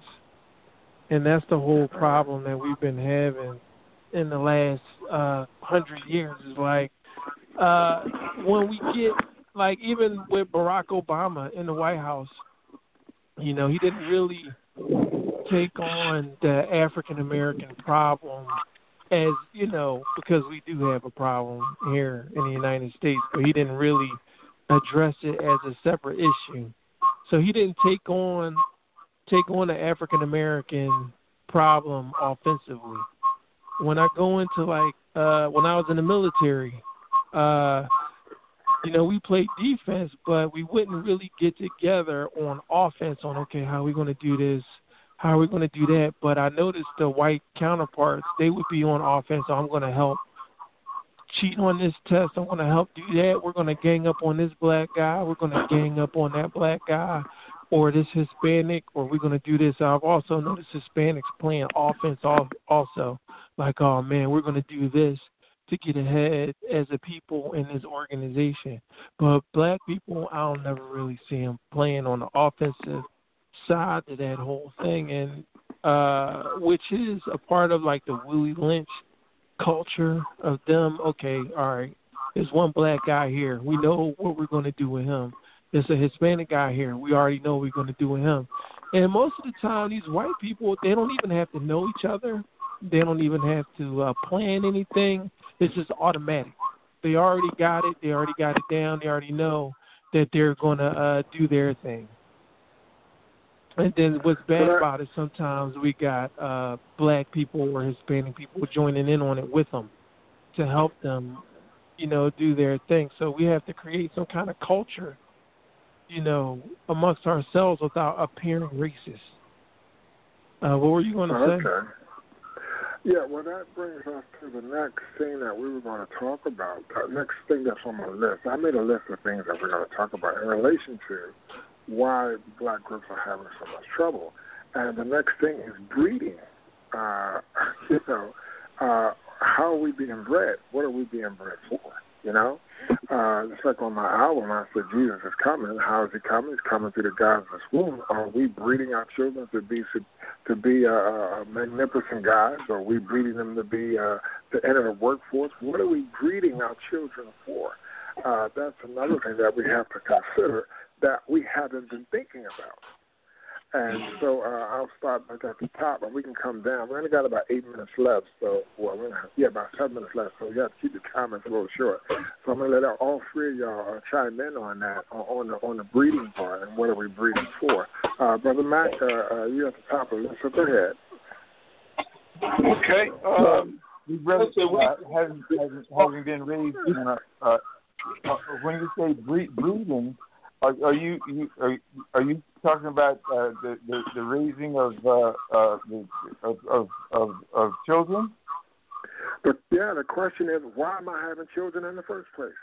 And that's the whole problem that we've been having in the last uh, hundred years. Is like uh, when we get, like even with Barack Obama in the White House, you know, he didn't really take on the African-American problem as, you know, because we do have a problem here in the United States, but he didn't really address it as a separate issue. So he didn't take on take on the African-American problem offensively. When I go into, like, uh, when I was in the military, uh, you know, we played defense, but we wouldn't really get together on offense on, okay, how are we going to do this? How are we going to do that? But I noticed the white counterparts, they would be on offense, so I'm going to help cheat on this test. I'm going to help do that. We're going to gang up on this black guy. We're going to gang up on that black guy or this Hispanic, or we're going to do this. I've also noticed Hispanics playing offense also. Like, oh, man, we're going to do this to get ahead as a people in this organization. But black people, I'll never really see them playing on the offensive side to that whole thing, and uh, which is a part of, like, the Willie Lynch culture of them. Okay, all right, there's one black guy here. We know what we're going to do with him. There's a Hispanic guy here. We already know what we're going to do with him. And most of the time, these white people, they don't even have to know each other. They don't even have to uh, plan anything. It's just automatic. They already got it. They already got it down. They already know that they're going to uh, do their thing. And then what's bad about it, sometimes we got uh, black people or Hispanic people joining in on it with them to help them, you know, do their thing. So we have to create some kind of culture, you know, amongst ourselves without appearing racist. Uh, what were you going to okay. say? Yeah, well, that brings us to the next thing that we were going to talk about. The next thing that's on my list. I made a list of things that we're going to talk about in relation to why black groups are having so much trouble. And the next thing is breeding. Uh, you know, uh, how are we being bred? What are we being bred for? You know? Uh, just like on my album, I said, Jesus is coming. How is he coming? He's coming through the guise of this womb. Are we breeding our children to be to be uh, uh, magnificent guys? Or are we breeding them to be uh, to enter the workforce? What are we breeding our children for? Uh, that's another thing that we have to consider that we haven't been thinking about. And so uh, I'll start back at the top, and we can come down. We only got about eight minutes left, so, well, we're gonna, yeah, about seven minutes left, so you have to keep the comments a little short. So I'm going to let all three of y'all uh, chime in on that, on the on the breeding part, and what are we breeding for. Uh, Brother Mac, uh, uh, you're at the top of the list, so go ahead. Okay. Um, we really, uh, having, having, having been raised in a, uh, uh, when you say breed, breeding, Are, are you, you are, are you talking about uh, the, the the raising of uh, uh, the, of, of of of children? But yeah, the question is, why am I having children in the first place?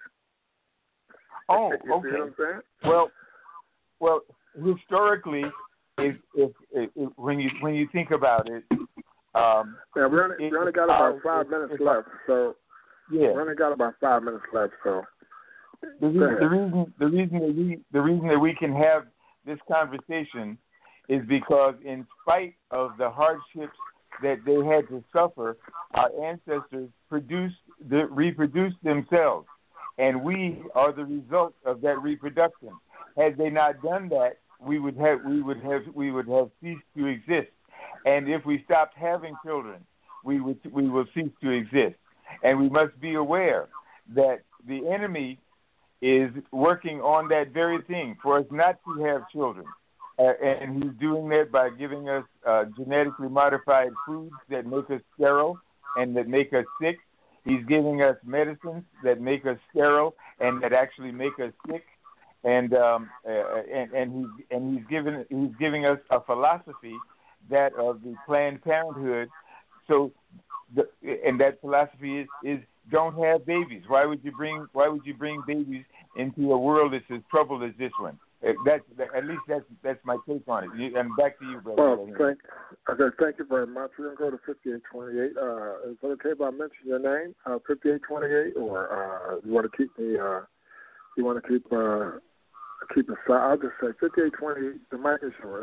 Oh, you okay. See what I'm saying? Well, well, historically, if, if, if, if when you when you think about it, um, yeah, we only, it, we only got about uh, five it, minutes it, left, so yeah, we only got about five minutes left, so. the, reason, the reason the reason that we the reason that we can have this conversation is because, in spite of the hardships that they had to suffer, our ancestors produced the, reproduced themselves, and we are the result of that reproduction. Had they not done that, we would have we would have we would have ceased to exist. And if we stopped having children, we would we will cease to exist. And we must be aware that the enemy is working on that very thing, for us not to have children. Uh, and he's doing that by giving us uh, genetically modified foods that make us sterile and that make us sick. He's giving us medicines that make us sterile and that actually make us sick. And um, uh, and and he's and he's giving he's giving us a philosophy, that of the Planned Parenthood. So, the, and that philosophy is, is don't have babies. Why would you bring Why would you bring babies into a world that's as troubled as this one? That's that, at least that's that's my take on it. You, and back to you, brother. Well, thank okay, thank you very much. We're gonna go to fifty-eight twenty-eight. Uh, is it okay if I mention your name, uh, fifty-eight twenty-eight, or uh, you want to keep me? Uh, you want to keep uh, keep it? I'll just say fifty-eight twenty-eight. The mic is yours.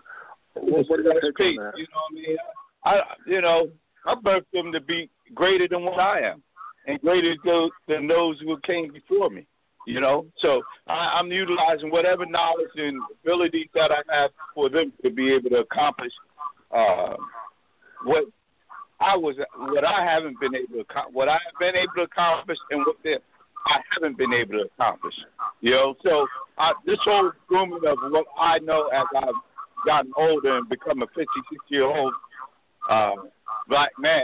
what, what do you take on that? You know what I mean? I you know I birthed them to be greater than what I am, and greater than those who came before me. You know, so I, I'm utilizing whatever knowledge and abilities that I have for them to be able to accomplish uh, what I was, what I haven't been able to, what I've been able to accomplish, and what they, I haven't been able to accomplish. You know, so I, this whole grooming of what I know as I've gotten older and become a fifty-six year old uh, black man,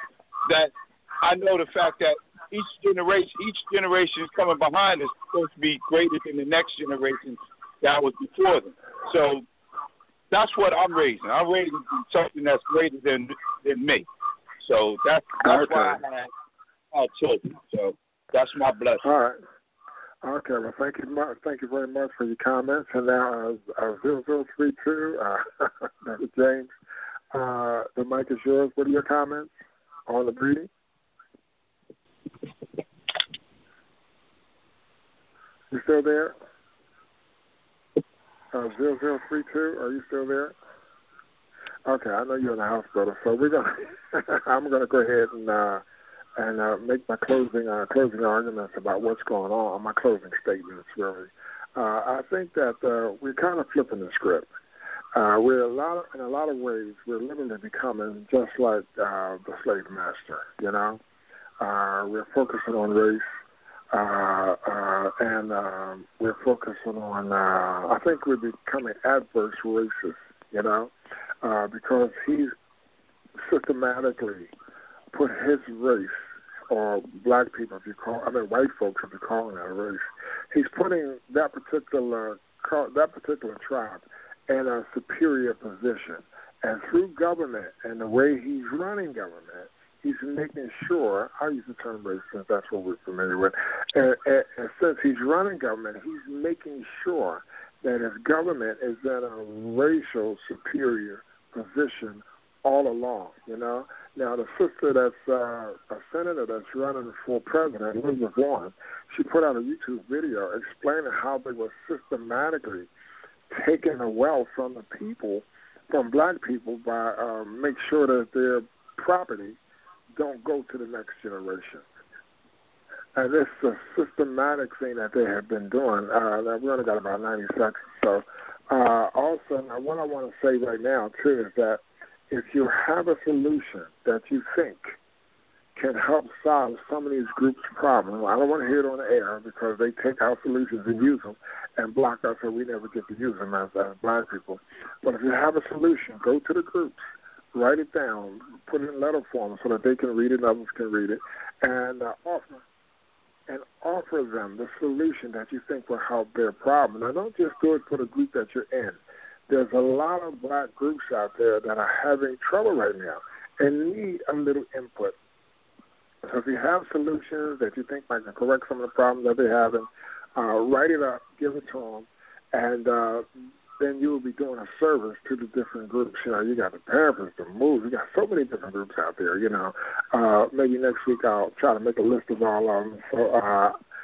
that I know the fact that each generation, each generation is coming behind is supposed to be greater than the next generation that was before them. So that's what I'm raising. I'm raising something that's greater than than me. So that's, that's okay. why I had our children. So that's my blessing. All right. Okay. Well, thank you much. Thank you very much for your comments. And now, uh, uh, zero zero three two, uh, James, uh, the mic is yours. What are your comments on the breeding? You still there? Uh, zero zero three two, are you still there? Okay, I know you're in the hospital, so we're gonna. I'm gonna go ahead and uh, and uh, make my closing uh, closing arguments about what's going on. My closing statements, really. Uh, I think that uh, we're kind of flipping the script. Uh, we're a lot of, in a lot of ways, we're literally becoming just like uh, the slave master. You know, uh, we're focusing on race. Uh, uh, and uh, we're focusing on, uh, I think we're becoming adverse racists, you know, uh, because he's systematically put his race, or black people, if you call, I mean white folks, if you call that a race, he's putting that particular that particular tribe in a superior position. And through government and the way he's running government, he's making sure, I'll use the term race since that's what we're familiar with, and, and, and since he's running government, he's making sure that his government is in a racial superior position all along, you know. Now, the sister that's uh, a senator that's running for president, Elizabeth Warren, she put out a YouTube video explaining how they were systematically taking the wealth from the people, from black people, by um, make sure that their property don't go to the next generation. And it's a systematic thing that they have been doing. Uh, we only got about ninety seconds. So uh, also, now what I want to say right now, too, is that if you have a solution that you think can help solve some of these groups' problems, I don't want to hear it on the air because they take our solutions and use them and block us so we never get to use them as, as black people. But if you have a solution, go to the groups. Write it down, put it in letter form so that they can read it and others can read it, and uh, offer and offer them the solution that you think will help their problem. Now, don't just do it for the group that you're in. There's a lot of black groups out there that are having trouble right now and need a little input. So if you have solutions that you think might correct some of the problems that they're having, uh, write it up, give it to them, and uh, then you will be doing a service to the different groups. You know, you got the Panthers, the Moves. You got so many different groups out there, you know. Uh, maybe next week I'll try to make a list of all of them. So, uh,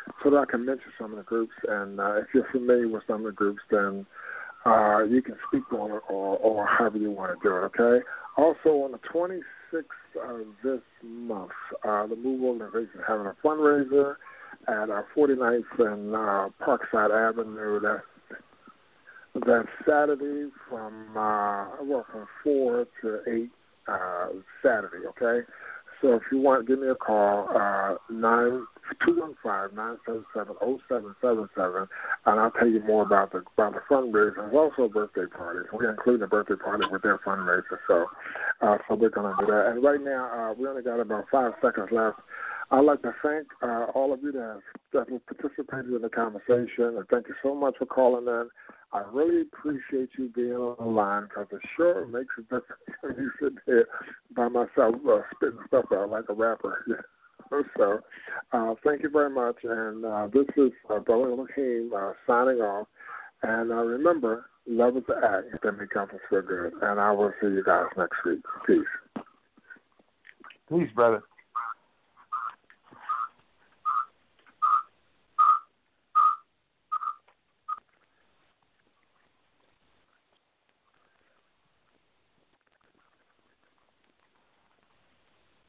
so that I can mention some of the groups. And uh, if you're familiar with some of the groups, then uh, you can speak on it or, or however you want to do it, okay? Also, on the twenty-sixth of this month, uh, the Move Organization is having a fundraiser at uh, forty-ninth and uh, Parkside Avenue. That's, that's Saturday from, uh, well, from four to eight uh, Saturday, okay? So if you want, give me a call, uh, nine two one five, nine seven seven, zero seven seven seven, and I'll tell you more about the about the fundraiser. There's also birthday parties. We're including a birthday party with their fundraiser, so uh, so we're going to do that. And right now, uh, we only got about five seconds left. I'd like to thank uh, all of you that have, that have participated in the conversation, and thank you so much for calling in. I really appreciate you being on the line because it sure makes a difference when you sit there by myself uh, spitting stuff out like a rapper. So uh, thank you very much. And uh, this is uh, Brother Hakeem uh, signing off. And uh, remember, love is the act that makes us feel good. And I will see you guys next week. Peace. Peace, brother.